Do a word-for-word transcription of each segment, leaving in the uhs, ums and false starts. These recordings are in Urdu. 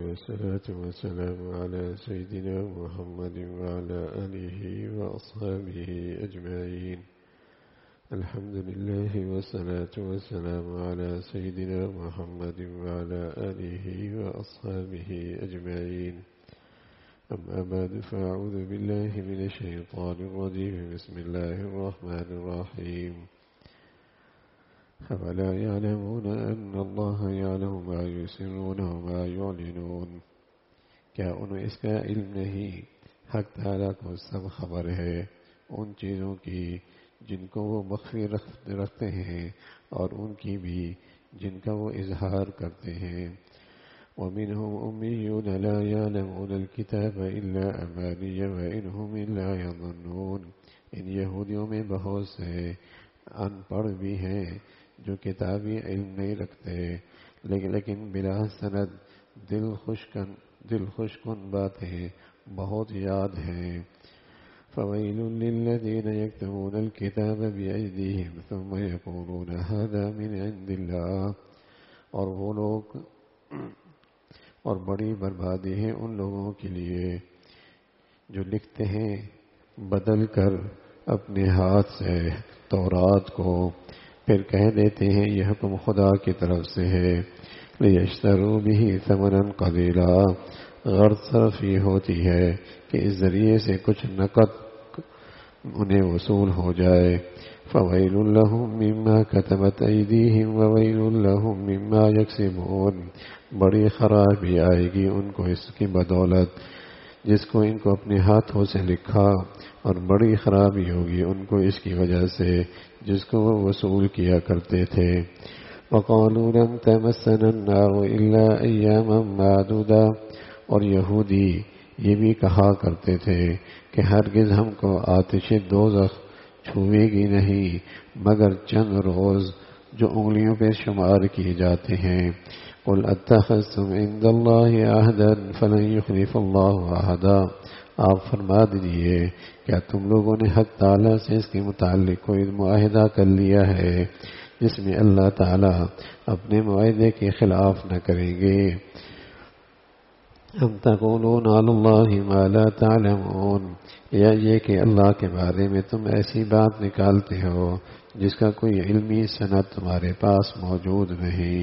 والصلاة والسلام على سيدنا محمد وعلى آله وأصحابه أجمعين. الحمد لله والصلاة والسلام على سيدنا محمد وعلى آله وأصحابه أجمعين. أما بعد فأعوذ بالله من الشيطان الرجيم. بسم الله الرحمن الرحيم. أفلا يعلمون أن الله يعلم ما يسرون وما يعلنون. کیا انہیں اس کا علم نہیں؟ حق تعالیٰ کو سب خبر ہے ان چیزوں کی جن کو وہ مخفی رکھتے ہیں اور ان کی بھی جن کا وہ اظہار کرتے ہیں. وَمِنْهُمْ أُمِّيُّونَ لَا يَعْلَمُونَ الْكِتَابَ إِلَّا أَمَانِيَّ وَإِنْ هُمْ إِلَّا يَظُنُّونَ. ان یہودیوں میں بہت سے ان پڑھ بھی ہیں جو کتابی علم نہیں رکھتے لیکن لیکن بلا سند دل خوشکن دل خوشکن باتیں بہت یاد ہیں. فویل للذین یکتمون الکتاب بأیدیہم ثم یقولون ھذا من عند اللہ. اور وہ لوگ اور بڑی بربادی ہے ان لوگوں کے لیے جو لکھتے ہیں بدل کر اپنے ہاتھ سے تورات کو، پھر کہہ دیتے ہیں یہ حکم خدا کی طرف سے ہے. لیشتروا بہ ثمنا قلیلا. غرض صرف یہ ہوتی ہے کہ اس ذریعے سے کچھ نقد انہیں وصول ہو جائے. فویل لہم مما کتبت ایدیہم وویل لہم مما یکسبون. بڑی خرابی آئے گی ان کو اس کی بدولت جس کو ان کو اپنے ہاتھوں سے لکھا، اور بڑی خرابی ہوگی ان کو اس کی وجہ سے جس کو وہ وصول کیا کرتے تھے. وقالوا لن تمسنا النار الا ایاما معدودا. اور یہودی یہ بھی کہا کرتے تھے کہ ہرگز ہم کو آتش دوزخ چھوئے گی نہیں مگر چند روز جو انگلیوں پہ شمار کیے جاتے ہیں. قل اتخذتم عند اللہ عہدا فلن یخلف اللہ عہدا. آپ فرما دیجئے کیا تم لوگوں نے حق تعالیٰ سے اس کے متعلق کوئی معاہدہ کر لیا ہے جس میں اللہ تعالیٰ اپنے معاہدے کے خلاف نہ کریں گے. ام تقولون علی اللہ ما لا تعلمون. یا یہ کہ اللہ کے بارے میں تم ایسی بات نکالتے ہو جس کا کوئی علمی سند تمہارے پاس موجود نہیں.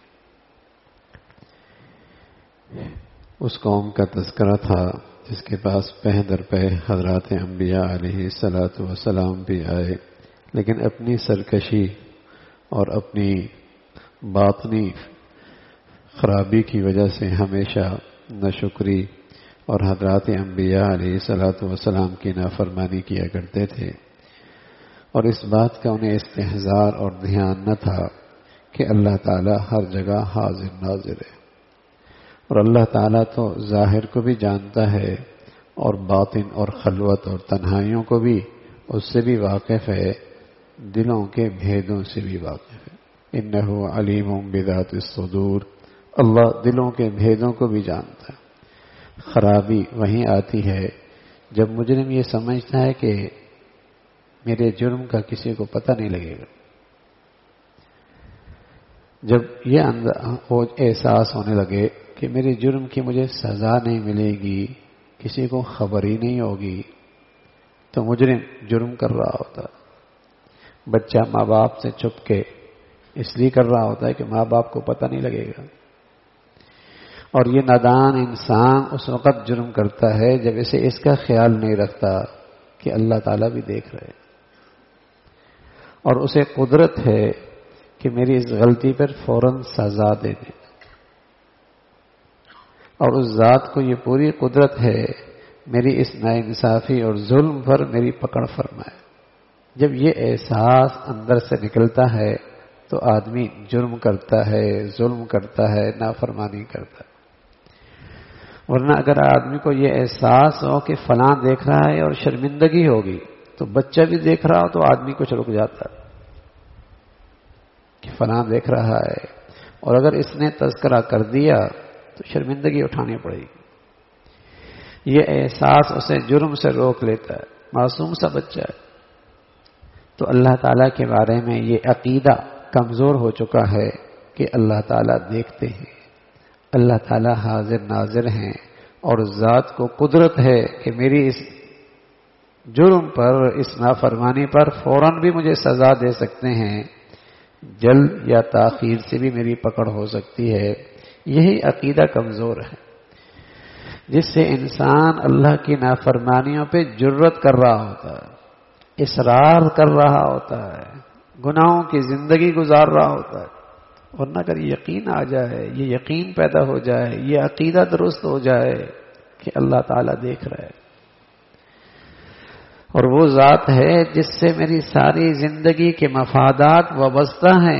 اس قوم کا تذکرہ تھا جس کے پاس پہ در پہ حضرات انبیاء علیہ الصلاۃ والسلام بھی آئے، لیکن اپنی سرکشی اور اپنی باطنی خرابی کی وجہ سے ہمیشہ ناشکری اور حضرات انبیاء علیہ الصلاۃ والسلام کی نافرمانی کیا کرتے تھے. اور اس بات کا انہیں استحضار اور دھیان نہ تھا کہ اللہ تعالیٰ ہر جگہ حاضر ناظر ہے، اور اللہ تعالیٰ تو ظاہر کو بھی جانتا ہے اور باطن اور خلوت اور تنہائیوں کو بھی اس سے بھی واقف ہے، دلوں کے بھیدوں سے بھی واقف ہے. انہ علیم بذات الصدور. اللہ دلوں کے بھیدوں کو بھی جانتا ہے. خرابی وہیں آتی ہے جب مجرم یہ سمجھتا ہے کہ میرے جرم کا کسی کو پتہ نہیں لگے گا. جب یہ احساس ہونے لگے کہ میرے جرم کی مجھے سزا نہیں ملے گی، کسی کو خبر ہی نہیں ہوگی، تو مجرم جرم کر رہا ہوتا. بچہ ماں باپ سے چھپ کے اس لیے کر رہا ہوتا ہے کہ ماں باپ کو پتہ نہیں لگے گا. اور یہ نادان انسان اس وقت جرم کرتا ہے جب اسے اس کا خیال نہیں رکھتا کہ اللہ تعالیٰ بھی دیکھ رہے، اور اسے قدرت ہے کہ میری اس غلطی پر فوراً سزا دے دے، اور اس ذات کو یہ پوری قدرت ہے میری اس ناانصافی اور ظلم پر میری پکڑ فرمائے. جب یہ احساس اندر سے نکلتا ہے تو آدمی جرم کرتا ہے، ظلم کرتا ہے، نافرمانی کرتا ہے. ورنہ اگر آدمی کو یہ احساس ہو کہ فلاں دیکھ رہا ہے اور شرمندگی ہوگی، تو بچہ بھی دیکھ رہا ہو تو آدمی کچھ رک جاتا ہے کہ فلاں دیکھ رہا ہے، اور اگر اس نے تذکرہ کر دیا تو شرمندگی اٹھانی پڑے گی. یہ احساس اسے جرم سے روک لیتا ہے. معصوم سا بچہ ہے. تو اللہ تعالیٰ کے بارے میں یہ عقیدہ کمزور ہو چکا ہے کہ اللہ تعالیٰ دیکھتے ہیں. اللہ تعالیٰ حاضر ناظر ہیں اور ذات کو قدرت ہے کہ میری اس جرم پر، اس نافرمانی پر فوراً بھی مجھے سزا دے سکتے ہیں، جلد یا تاخیر سے بھی میری پکڑ ہو سکتی ہے. یہی عقیدہ کمزور ہے جس سے انسان اللہ کی نافرمانیوں پہ جرت کر رہا ہوتا ہے، اصرار کر رہا ہوتا ہے، گناہوں کی زندگی گزار رہا ہوتا ہے. ورنہ اگر یقین آ جائے، یہ یقین پیدا ہو جائے، یہ عقیدہ درست ہو جائے کہ اللہ تعالیٰ دیکھ رہا ہے اور وہ ذات ہے جس سے میری ساری زندگی کے مفادات وابستہ ہیں.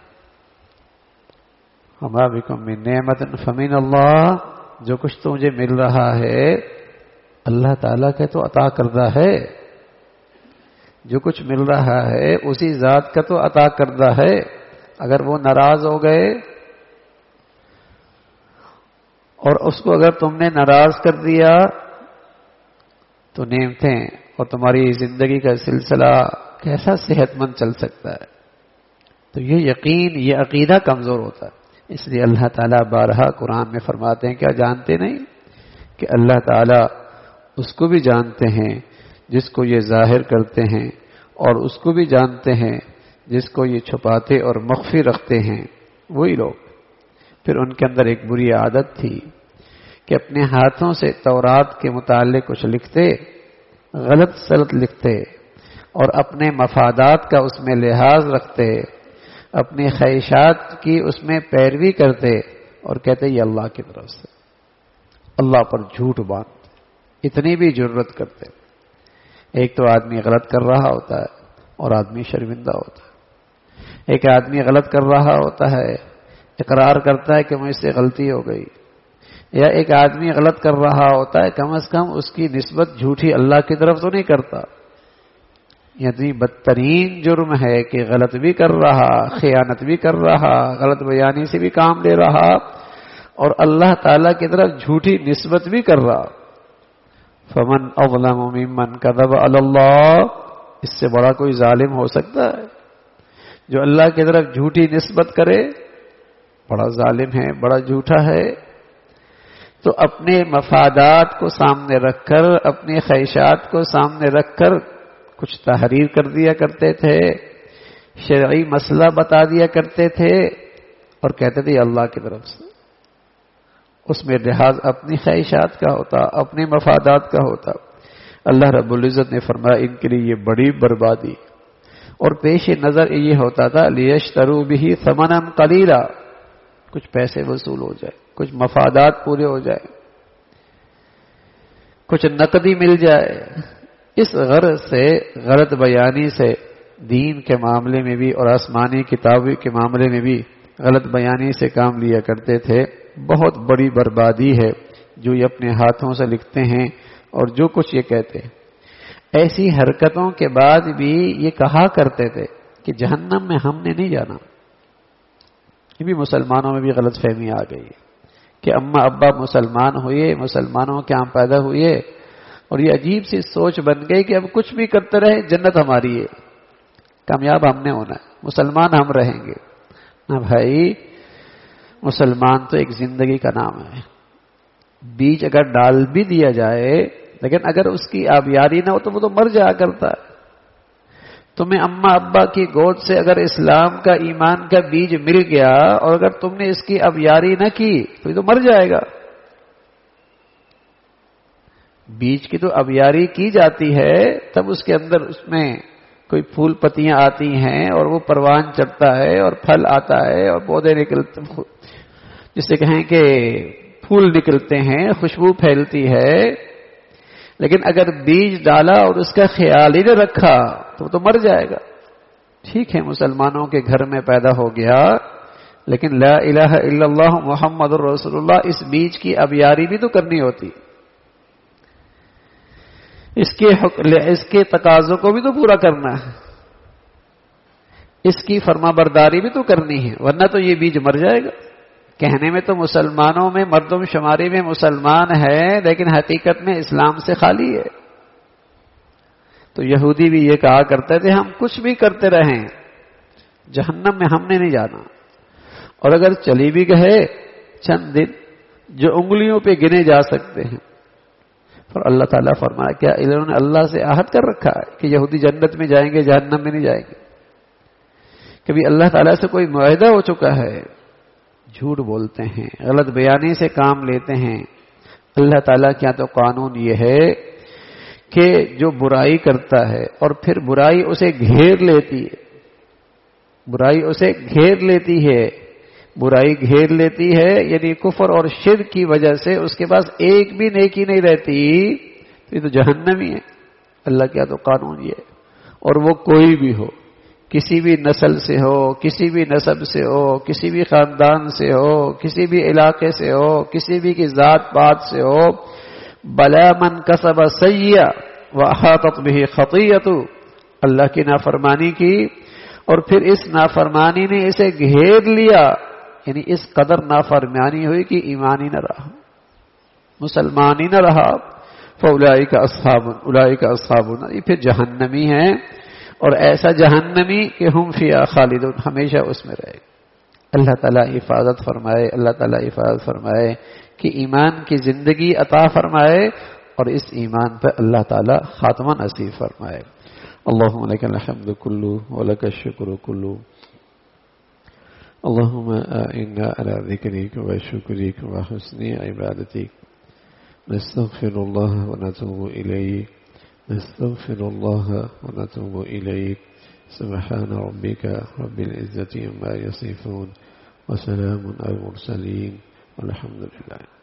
وما بکم من نعمت فمن اللہ، جو کچھ تو مجھے مل رہا ہے اللہ تعالیٰ کا تو عطا کردہ ہے، جو کچھ مل رہا ہے اسی ذات کا تو عطا کردہ ہے. اگر وہ ناراض ہو گئے اور اس کو اگر تم نے ناراض کر دیا تو نعمتیں اور تمہاری زندگی کا سلسلہ کیسا صحت مند چل سکتا ہے؟ تو یہ یقین، یہ عقیدہ کمزور ہوتا ہے. اس لیے اللہ تعالیٰ بارہا قرآن میں فرماتے ہیں، کیا جانتے نہیں کہ اللہ تعالیٰ اس کو بھی جانتے ہیں جس کو یہ ظاہر کرتے ہیں، اور اس کو بھی جانتے ہیں جس کو یہ چھپاتے اور مخفی رکھتے ہیں. وہی لوگ پھر ان کے اندر ایک بری عادت تھی کہ اپنے ہاتھوں سے تورات کے متعلق کچھ لکھتے، غلط سلط لکھتے اور اپنے مفادات کا اس میں لحاظ رکھتے، اپنی خواہشات کی اس میں پیروی کرتے اور کہتے یہ اللہ کی طرف سے، اللہ پر جھوٹ باندھتے. اتنی بھی جرت کرتے. ایک تو آدمی غلط کر رہا ہوتا ہے اور آدمی شرمندہ ہوتا ہے. ایک آدمی غلط کر رہا ہوتا ہے، اقرار کرتا ہے کہ مجھ سے غلطی ہو گئی، یا ایک آدمی غلط کر رہا ہوتا ہے کم از کم اس کی نسبت جھوٹی اللہ کی طرف تو نہیں کرتا. یعنی بدترین جرم ہے کہ غلط بھی کر رہا، خیانت بھی کر رہا، غلط بیانی سے بھی کام لے رہا اور اللہ تعالی کی طرف جھوٹی نسبت بھی کر رہا. فمن اظلم ممن کذب علی اللہ، اس سے بڑا کوئی ظالم ہو سکتا ہے؟ جو اللہ کی طرف جھوٹی نسبت کرے بڑا ظالم ہے، بڑا جھوٹا ہے. تو اپنے مفادات کو سامنے رکھ کر، اپنی خواہشات کو سامنے رکھ کر کچھ تحریر کر دیا کرتے تھے، شرعی مسئلہ بتا دیا کرتے تھے اور کہتے تھے اللہ کی طرف سے. اس میں لحاظ اپنی خواہشات کا ہوتا، اپنے مفادات کا ہوتا. اللہ رب العزت نے فرمایا ان کے لیے یہ بڑی بربادی، اور پیش نظر یہ ہوتا تھا لیشتروا بہ ثمنا قلیلا، کچھ پیسے وصول ہو جائے، کچھ مفادات پورے ہو جائے، کچھ نقدی مل جائے. اس غرض سے، غلط بیانی سے دین کے معاملے میں بھی اور آسمانی کتابی کے معاملے میں بھی غلط بیانی سے کام لیا کرتے تھے. بہت بڑی بربادی ہے جو یہ اپنے ہاتھوں سے لکھتے ہیں اور جو کچھ یہ کہتے ہیں. ایسی حرکتوں کے بعد بھی یہ کہا کرتے تھے کہ جہنم میں ہم نے نہیں جانا. یہ بھی مسلمانوں میں بھی غلط فہمی آ گئی ہے کہ اماں ابا مسلمان ہوئے، مسلمانوں کے ہاں پیدا ہوئے، اور یہ عجیب سی سوچ بن گئی کہ اب کچھ بھی کرتے رہے جنت ہماری ہے، کامیاب ہم نے ہونا ہے، مسلمان ہم رہیں گے. نہ بھائی، مسلمان تو ایک زندگی کا نام ہے. بیج اگر ڈال بھی دیا جائے لیکن اگر اس کی آبیاری نہ ہو تو وہ تو مر جایا کرتا ہے. تمہیں اماں ابا کی گود سے اگر اسلام کا، ایمان کا بیج مل گیا اور اگر تم نے اس کی آبیاری نہ کی تو یہ تو مر جائے گا. بیج کی تو آبیاری کی جاتی ہے تب اس کے اندر اس میں کوئی پھول پتیاں آتی ہیں اور وہ پروان چڑھتا ہے اور پھل آتا ہے اور پودے نکلتے، جسے کہیں کہ پھول نکلتے ہیں، خوشبو پھیلتی ہے. لیکن اگر بیج ڈالا اور اس کا خیال ہی نہ رکھا تو وہ تو مر جائے گا. ٹھیک ہے مسلمانوں کے گھر میں پیدا ہو گیا لیکن لا الہ الا اللہ محمد رسول اللہ، اس بیج کی آبیاری بھی تو کرنی ہوتی، اس کے اس کے تقاضوں کو بھی تو پورا کرنا ہے، اس کی فرما برداری بھی تو کرنی ہے، ورنہ تو یہ بیج مر جائے گا. کہنے میں تو مسلمانوں میں مردم شماری میں مسلمان ہے لیکن حقیقت میں اسلام سے خالی ہے. تو یہودی بھی یہ کہا کرتے تھے ہم کچھ بھی کرتے رہیں جہنم میں ہم نے نہیں جانا. اور اگر چلی بھی گئے چند دن جو انگلیوں پہ گنے جا سکتے ہیں. اور اللہ تعالیٰ فرمایا کیا انہوں نے اللہ سے عہد کر رکھا ہے کہ یہودی جنت میں جائیں گے جہنم میں نہیں جائیں گے؟ کبھی اللہ تعالیٰ سے کوئی معاہدہ ہو چکا ہے؟ جھوٹ بولتے ہیں، غلط بیانی سے کام لیتے ہیں. اللہ تعالیٰ کیا تو قانون یہ ہے کہ جو برائی کرتا ہے اور پھر برائی اسے گھیر لیتی ہے، برائی اسے گھیر لیتی ہے، برائی گھیر لیتی ہے یعنی کفر اور شرک کی وجہ سے اس کے پاس ایک بھی نیکی نہیں رہتی، تو یہ تو جہنمی ہے. اللہ کیا تو قانون یہ ہے. اور وہ کوئی بھی ہو، کسی بھی نسل سے ہو، کسی بھی نسب سے ہو، کسی بھی خاندان سے ہو، کسی بھی علاقے سے ہو، کسی بھی کی ذات پات سے ہو، بلا من کسب سیئہ واحاطت بہ خطیئۃ، اللہ کی نافرمانی کی اور پھر اس نافرمانی نے اسے گھیر لیا، یعنی اس قدر نافرمانی ہوئی کہ ایمان ہی نہ رہا، مسلمان ہی نہ رہا، فاولئک اصحاب اولئک اصحاب النار، یہ پھر جہنمی ہیں. اور ایسا جہنمی کہ ہم فیہا خالدون، ہمیشہ اس میں رہے. اللہ تعالیٰ حفاظت فرمائے، اللہ تعالیٰ حفاظت فرمائے کہ ایمان کی زندگی عطا فرمائے اور اس ایمان پر اللہ تعالیٰ خاتمہ نصیب فرمائے. اللہم لک الحمد کلو ولک الشکر کلو. اللہم اعنا علی ذکرک وشکرک وحسن عبادتک. نستغفر اللہ ونتوب الیک، نستغفر اللہ ونتوب الیک. سبحان ربک رب العزة عما یصفون وسلام علی المرسلین والحمد للہ.